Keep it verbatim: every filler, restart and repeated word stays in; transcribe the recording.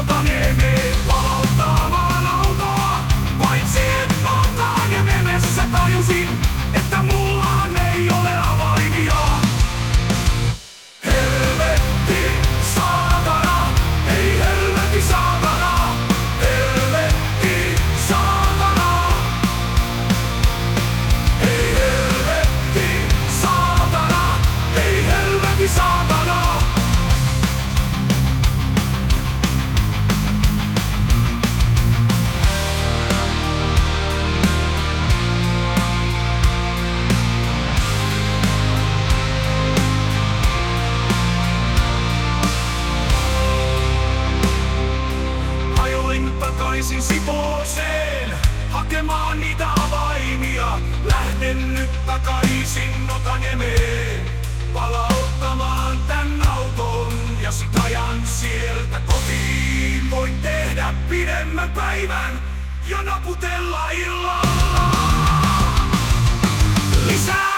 Otaniemeen palauttamaan autoa. Paitsi et Otaniemessä tajusin, että mullahan ei ole avaimia. Helvetti, saatana, ei helvetti, saatana. Helvetti, saatana. Ei helvetti, saatana. Ei helvetti, saatana. Takaisin Sipooseen hakemaan niitä avaimia. Lähden nyt takaisin Otaniemeen palauttamaan tän auton ja sit ajan sieltä kotiin. Voin tehdä pidemmän päivän ja naputella illalla. Lisää